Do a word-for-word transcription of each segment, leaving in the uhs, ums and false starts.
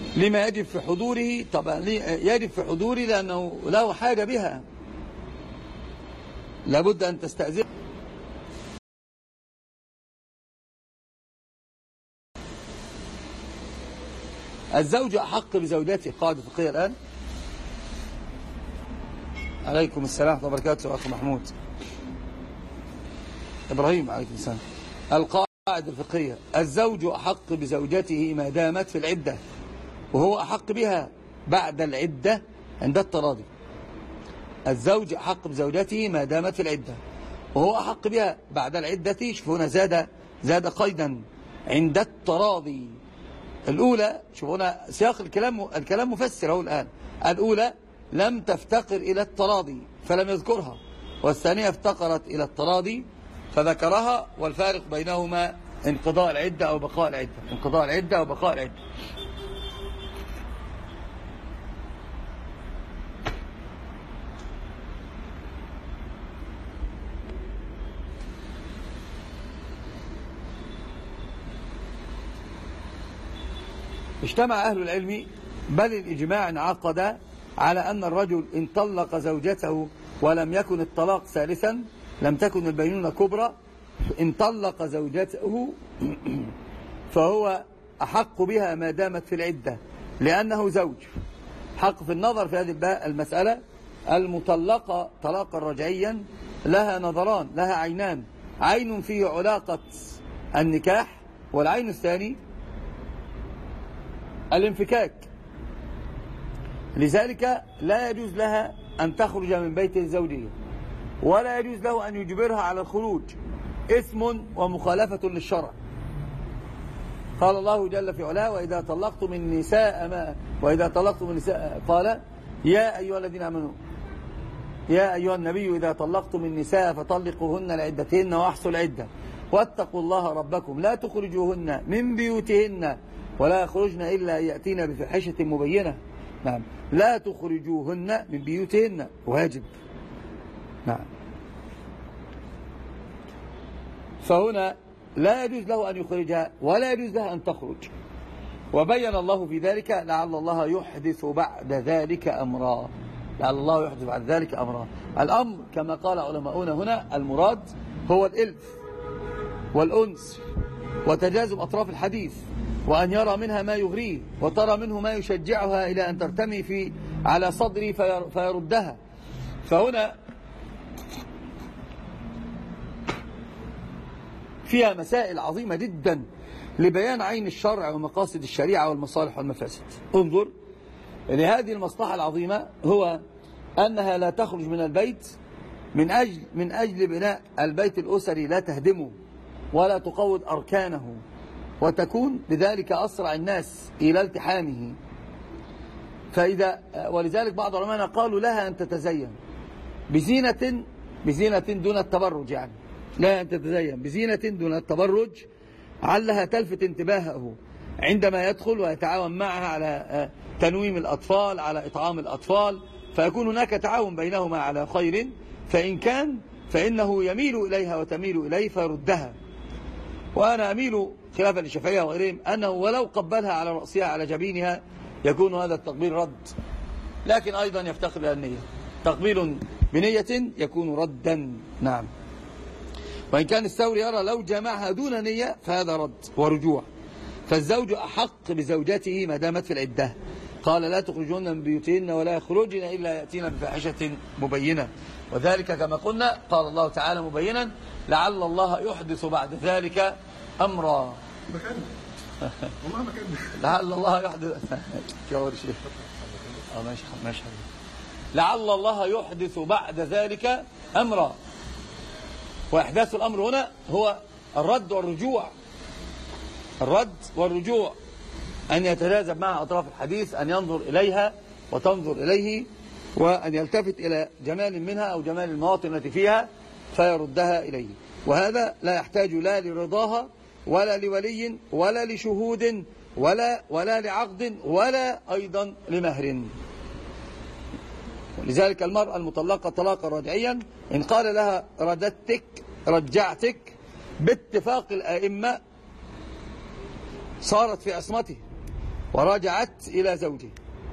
لما يجب في حضوره. طبعا يجب في حضوره لأنه له حاجة بها، لابد أن تستأذن. الزوج أحق بزوجته، قاعدة فقهية الآن. عليكم السلام ورحمة الله وبركاته أخي محمود إبراهيم. عليكم السلام. القاعدة الفقهية: الزوج أحق بزوجته ما دامت في العدة، وهو أحق بها بعد العدة عند التراضي. الزوج أحق بزوجته ما دامت في العدة، وهو أحق بها بعد العدة. شوفوا هنا زاد زاد قيدا عند التراضي. الأولى، شوفوا هنا سياق الكلام الكلام مفسر اهو الآن. الأولى لم تفتقر إلى التراضي فلم يذكرها، والثانية افتقرت إلى التراضي فذكرها، والفارق بينهما انقضاء العدة أو بقاء العدة. انقضاء العدة أو بقاء العدة. اجتمع أهل العلم بل الإجماع انعقد على أن الرجل إن طلق زوجته ولم يكن الطلاق ثالثا لم تكن البينونة كبرى، إن طلق زوجته فهو أحق بها ما دامت في العدة لأنه زوج. حق في النظر في هذه المسألة. المطلقة طلاقا رجعيا لها نظران، لها عينان: عين فيه علاقة النكاح، والعين الثاني الانفكاك. لذلك لا يجوز لها أن تخرج من بيت الزوجية، ولا يجوز له أن يجبرها على الخروج، إثم ومخالفة للشرع. قال الله جل في علاه: وإذا طلقتم النساء ما وإذا طلقتم النساء قال يا أيها الذين آمنوا يا أيها النبي إذا طلقتم النساء فطلقوهن لعدتهن وأحصوا العدة واتقوا الله ربكم لا تخرجوهن من بيوتهن ولا يخرجن إلا أن يأتين بفاحشة مبينة. نعم، لا تخرجوهن من بيوتهن، واجب. نعم، فهنا لا يجوز له أن يخرجها ولا يجوز لها أن تخرج. وبين الله في ذلك: لعل الله يحدث بعد ذلك أمرا. لعل الله يحدث بعد ذلك أمرا. الأمر كما قال علماؤنا هنا المراد هو الإلف والأنس وتجاذب أطراف الحديث، وأن يرى منها ما يغريه وترى منه ما يشجعها إلى أن ترتمي في على صدري فيردها. فهنا فيها مسائل عظيمة جدا لبيان عين الشرع ومقاصد الشريعة والمصالح والمفاسد. انظر لهذه المصلحة العظيمة، هو أنها لا تخرج من البيت من أجل, من أجل بناء البيت الأسري، لا تهدمه ولا تقوض أركانه، وتكون بذلك أسرع الناس إلى التحامه. فإذا ولذلك بعض العلماء قالوا لها أن تتزين بزينة بزينة دون التبرج، يعني لا أن تتزين بزينة دون التبرج علها تلفت انتباهه عندما يدخل ويتعاون معها على تنويم الأطفال، على إطعام الأطفال، فيكون هناك تعاون بينهما على خير. فإن كان فإنه يميل إليها وتميل إليه فيردها. وأنا أميل خلافا للشافعية وغيرهم أنه ولو قبلها على رأسها على جبينها يكون هذا التقبيل رد، لكن أيضا يفتقر إلى النية. تقبيل بنية يكون ردا. نعم. وإن كان الثوري يرى لو جمعها دون نية فهذا رد ورجوع. فالزوج أحق بزوجته ما دامت في العدة. قال: لا تخرجون من بيوتهن ولا يخرجن إلا يأتين بفاحشة مبينة. وذلك كما قلنا قال الله تعالى مبينا: لعل الله يحدث بعد ذلك أمرا. والله ما كان لعل الله يحدث شاور شيخ اه ماشي ماشي لعل الله يحدث بعد ذلك أمرا. وإحداث الأمر هنا هو الرد والرجوع. الرد والرجوع أن يتجاذب معها أطراف الحديث، أن ينظر إليها وتنظر إليه، وأن يلتفت إلى جمال منها أو جمال المواطن التي فيها فيردها إليه. وهذا لا يحتاج لا لرضاها ولا لولي ولا لشهود ولا ولا لعقد ولا أيضا لمهر. ولذلك المرأة المطلقة طلاقا رجعيا إن قال لها رددتك رجعتك باتفاق الأئمة صارت في عصمته، ورجعت إلى زوجه،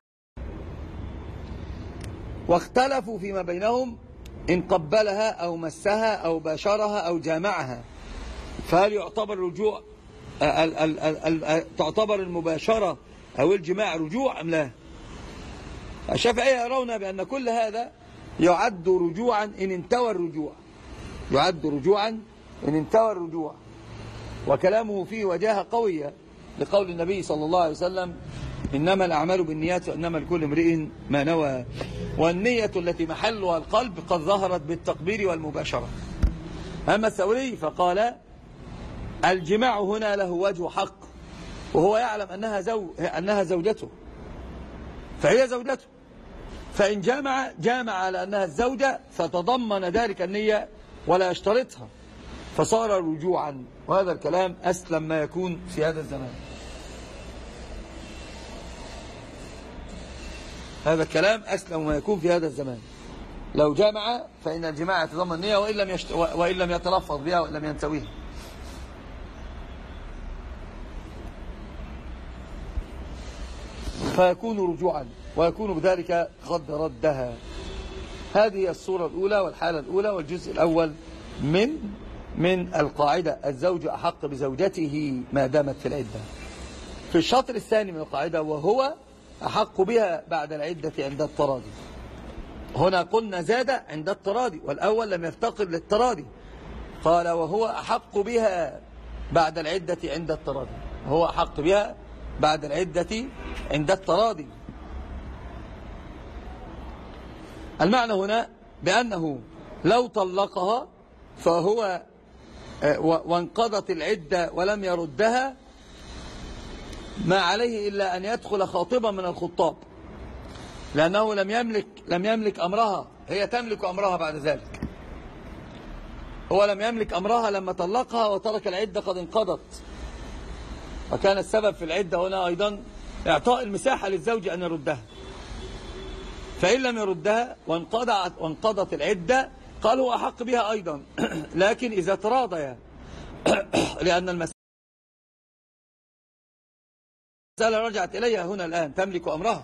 واختلفوا فيما بينهم إن قبلها أو مسها أو باشرها أو جامعها، فهل يعتبر رجوع ال ال ال ال تعتبر المباشرة أو الجماع رجوع أم لا؟ الشافعية يرون بأن كل هذا يعد رجوعا إن انتوى الرجوع، يعد رجوعا إن انتوى الرجوع، وكلامه فيه وجاهة قوية لقول النبي صلى الله عليه وسلم إنما الأعمال بالنيات وإنما لكل امرئ ما نوى، والنية التي محلها القلب قد ظهرت بالتقبير والمباشرة. أما الثوري فقال الجماع هنا له وجه حق، وهو يعلم أنها, زو... أنها زوجته، فهي زوجته، فإن جامع جامع على أنها الزوجة فتضمن ذلك النية ولا يشترطها، فصار رجوعا. وهذا الكلام أسلم ما يكون في هذا الزمان، هذا الكلام أسلم ما يكون في هذا الزمان. لو جامع فإن الجماع يتضمن النية وإن لم, يشت... وإن لم يتلفظ بها وإن لم ينتويها. فيكون رجوعا ويكون بذلك قد ردها. هذه الصورة الأولى والحالة الأولى والجزء الأول من من القاعدة الزوج أحق بزوجته ما دامت في العدة. في الشطر الثاني من القاعدة وهو أحق بها بعد العدة عند التراضي. هنا قلنا زاد عند التراضي، والأول لم يفتقر للتراضي، قال وهو أحق بها بعد العدة عند التراضي، هو أحق بها بعد العدة عند التراضي. المعنى هنا بأنه لو طلقها فهو وانقضت العدة ولم يردها ما عليه إلا أن يدخل خاطبا من الخطاب، لأنه لم يملك لم يملك أمرها، هي تملك أمرها بعد ذلك. هو لم يملك أمرها لما طلقها وترك العدة قد انقضت، وكان السبب في العدة هنا أيضا إعطاء المساحة للزوج أن يردها، فإن لم يردها وانقضت, وانقضت العدة قال هو أحق بها أيضا لكن إذا تراضيا لأن المسألة رجعت إليها هنا الآن تملك أمرها.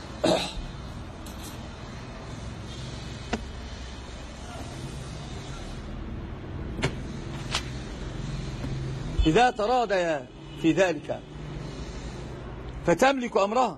إذا تراضيا في ذلك فتملك أمرها،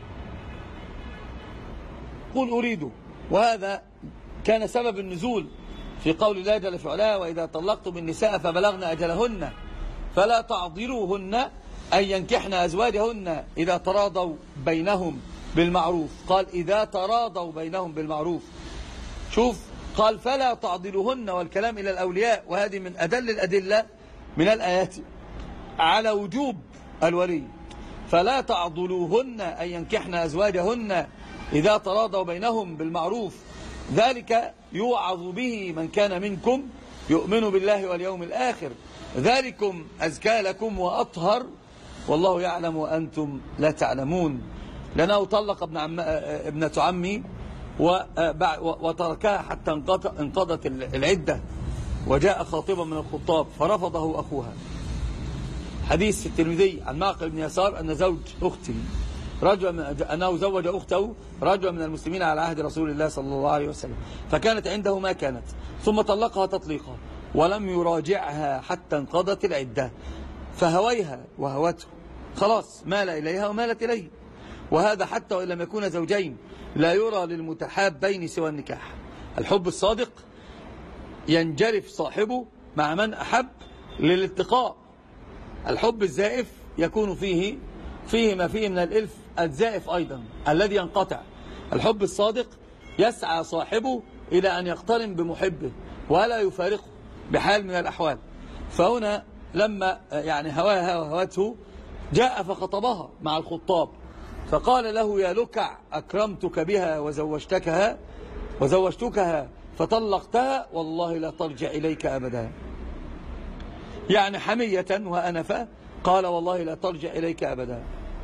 قل أريد. وهذا كان سبب النزول في قول الله جل في علاه وإذا طلقتم النساء فبلغن أجلهن فلا تعضلوهن أن ينكحن أزواجهن إذا تراضوا بينهم بالمعروف. قال إذا تراضوا بينهم بالمعروف، شوف قال فلا تعضلوهن، والكلام إلى الأولياء، وهذه من أدل الأدلة من الآيات على وجوب الولي. فلا تعضلوهن أن ينكحن أزواجهن إذا تراضوا بينهم بالمعروف، ذلك يوعظ به من كان منكم يؤمن بالله واليوم الآخر، ذلكم أزكى لكم وأطهر والله يعلم وأنتم لا تعلمون. لأنه طلق ابن عم ابنة عمي وتركها حتى انقضت العدة وجاء خاطبا من الخطاب فرفضه أخوها. حديث في الترمذي عن معقل بن يسار أن زوج أخته رجل من أنه زوج أخته رجل من المسلمين على عهد رسول الله صلى الله عليه وسلم، فكانت عنده ما كانت، ثم طلقها تطليقا ولم يراجعها حتى انقضت العدة، فهويها وهوته، خلاص مال إليها ومالت إليه. وهذا حتى وإن لم يكون زوجين لا يرى للمتحابين سوى النكاح. الحب الصادق ينجرف صاحبه مع من أحب للاتقاء. الحب الزائف يكون فيه فيه ما فيه من الإلف الزائف أيضا الذي ينقطع. الحب الصادق يسعى صاحبه إلى أن يقترن بمحبه ولا يفارقه بحال من الأحوال. فهنا لما يعني هواها وهوته جاء فخطبها مع الخطاب فقال له يا لكع أكرمتك بها وزوجتكها وزوجتكها فطلقتها والله لا ترجع إليك أبدا، يعني حمية وأنفة قال والله لا ترجع إليك أبدا.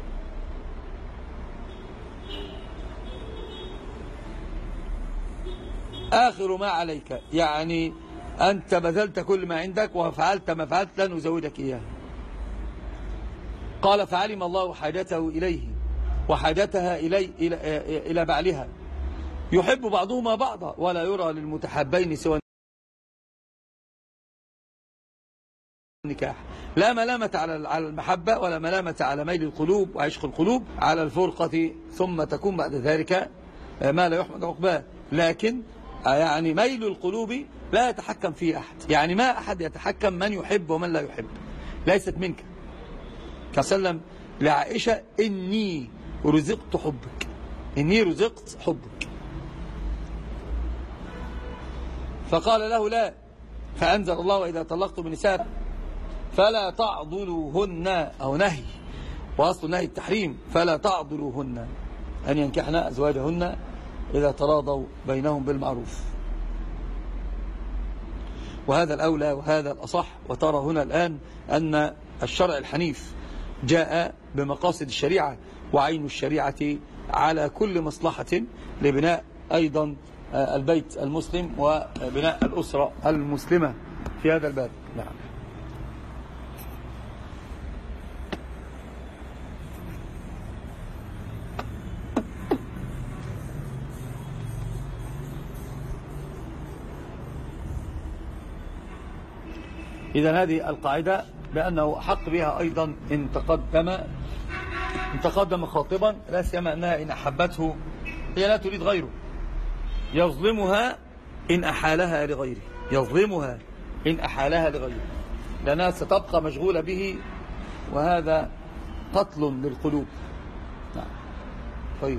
آخر ما عليك، يعني أنت بذلت كل ما عندك وفعلت ما فعلت لن أزوجك إياه. قال فعلم الله حاجته إليه وحاجتها إلي إلى, إلى بعلها، يحب بعضهما بعضا ولا يرى للمتحابين سوى النكاح. لا ملامة على المحبة ولا ملامة على ميل القلوب وعشق القلوب على الفرقة، ثم تكون بعد ذلك ما لا يحمد عقباه. لكن يعني ميل القلوب لا يتحكم فيه أحد، يعني ما أحد يتحكم من يحب ومن لا يحب، ليست منك. كسلم لعائشة إني رزقت حبك، إني رزقت حبك، فقال له لا، فأنزل الله وإذا طلقتم النساء فلا تعضلوهن، أو نهي، وأصل نهي التحريم، فلا تعضلوهن أن ينكحن أزواجهن إذا تراضوا بينهم بالمعروف. وهذا الأولى وهذا الأصح. وترى هنا الآن أن الشرع الحنيف جاء بمقاصد الشريعة وعين الشريعة على كل مصلحة لبناء أيضا البيت المسلم وبناء الأسرة المسلمة في هذا الباب. نعم. إذا هذه القاعدة بأنه حق بها أيضا إن تقدم إن تقدم خاطبا، لا سيما أنها إن أحبته هي لا تريد غيره، يظلمها إن أحالها لغيره، يظلمها إن أحالها لغيره، لأنها ستبقى مشغولة به، وهذا قتل للقلوب. نعم. طيب،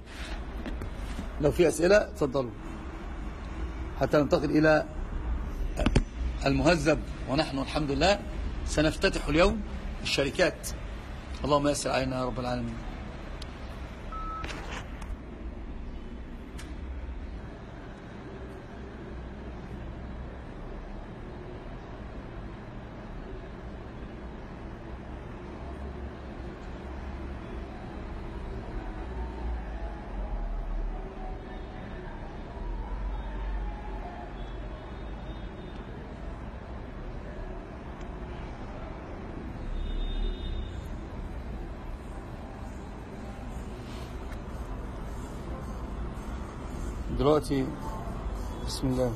لو في أسئلة تفضلوا حتى ننتقل إلى المهذب. ونحن الحمد لله سنفتتح اليوم الشركات، اللهم يسر علينا يا رب العالمين. دلوقتي بسم الله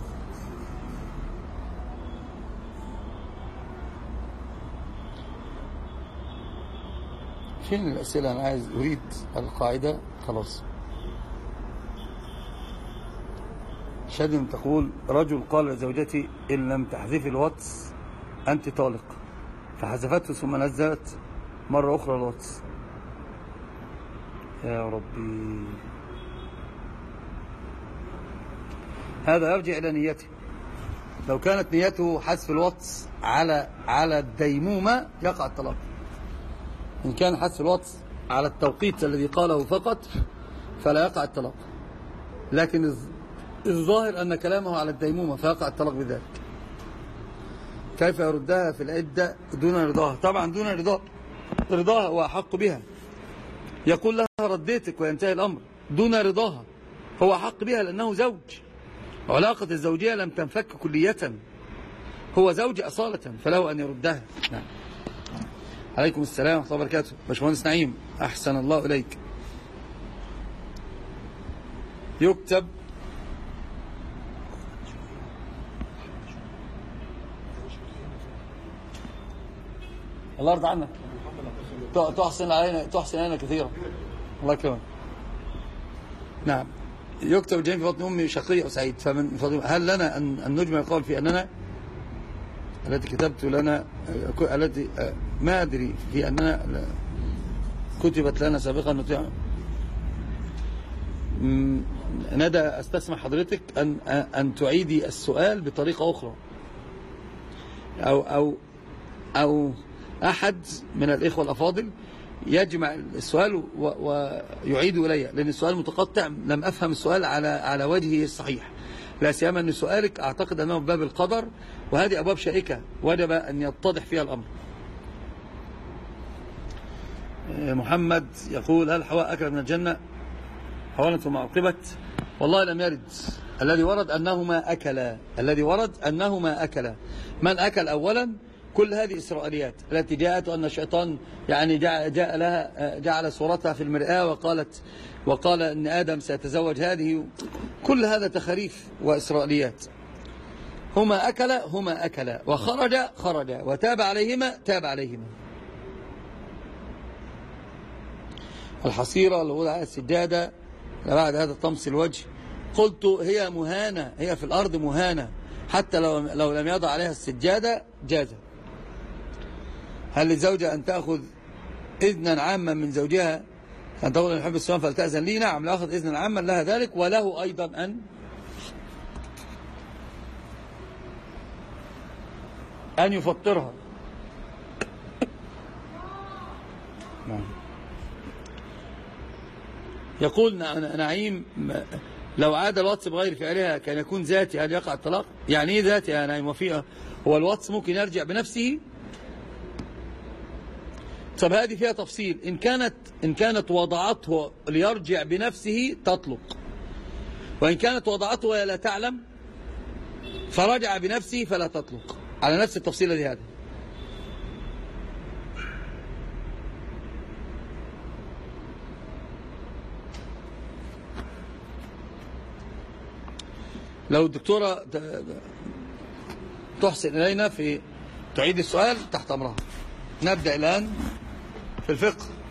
فين الأسئلة؟ أنا عايز أريد القاعدة. خلاص. شادم تقول رجل قال لزوجتي إن لم تحذفي الواتس أنت طالق، فحذفته ثم نزلت مرة أخرى الواتس. يا ربي، هذا يرجع إلى نيته. لو كانت نيته حذف الواتس على على الديمومة يقع الطلاق. إن كان حذف الواتس على التوقيت الذي قاله فقط فلا يقع الطلاق، لكن الظاهر أن كلامه على الديمومة فيقع الطلاق بذلك. كيف يردها في العدة دون رضاها؟ طبعا دون رضاها، رضاها هو أحق بها، يقول لها رديتك وينتهي الأمر. دون رضاها هو أحق بها لأنه زوج، علاقة الزوجية لم تنفك كلية، هو زوج أصالة، فله أن يردها. نعم. عليكم السلام ورحمة الله وبركاته. باشمهندس نعيم، أحسن الله إليك. يكتب الله يرضى عنك، تحسن علينا تحسن علينا كثيرا، الله يكرمك. نعم. يكتب الجنين في بطن أمي شقي أو سعيد، فمن هل لنا أن نجمع القول في أننا التي كتبت لنا التي ما أدري في أننا كتبت لنا سابقا نطيع. ندى، أستسمح حضرتك أن أن تعيدي السؤال بطريقة أخرى، أو أو أو أحد من الإخوة الأفاضل يجمع السؤال ويعيد إلي، لأن السؤال متقطع، لم أفهم السؤال على على وجهه الصحيح، لا سيما أن سؤالك أعتقد أنه باب القدر، وهذه أبواب شائكة وجب أن يتضح فيها الأمر. محمد يقول هل حواء أكل من الجنة حوالا ثم عقبت؟ والله لم يرد. الذي ورد أنهما أكلا، الذي ورد أنهما أكلا. من أكل أولا كل هذه إسرائيليات التي جاءت أن الشيطان يعني جاء, جاء لها جعل صورتها في المرآة وقالت وقال أن آدم سيتزوج هذه. كل هذا تخاريف وإسرائيليات. هما أكل هما أكل وخرج خرج وتاب عليهما تاب عليهما. الحصيرة اللي وضع السجادة بعد هذا طمس الوجه، قلت هي مهانة، هي في الأرض مهانة حتى لو, لو لم يضع عليها السجادة جاز. هل للزوجة أن تأخذ إذنا عاما من زوجها أن تقول أن يحب الصيام فلتأذن لي؟ نعم، لا أخذ إذنا عاما لها ذلك، وله أيضا أن أن يفطرها. يقول نعيم لو عاد الواتس بغير فعلها كان يكون ذاتي، هل يقع الطلاق؟ يعني ايه ذاتي يا نعيم؟ وفيها هو الواتس ممكن يرجع بنفسه؟ طب هذه فيها تفصيل. إن كانت إن كانت وضعته ليرجع بنفسه تطلق، وإن كانت وضعته وهي لا تعلم فرجع بنفسه فلا تطلق، على نفس التفصيلة دي. هذه لو الدكتورة تحسن إلينا في تعيد السؤال تحت أمرها. نبدأ الآن في الفقه.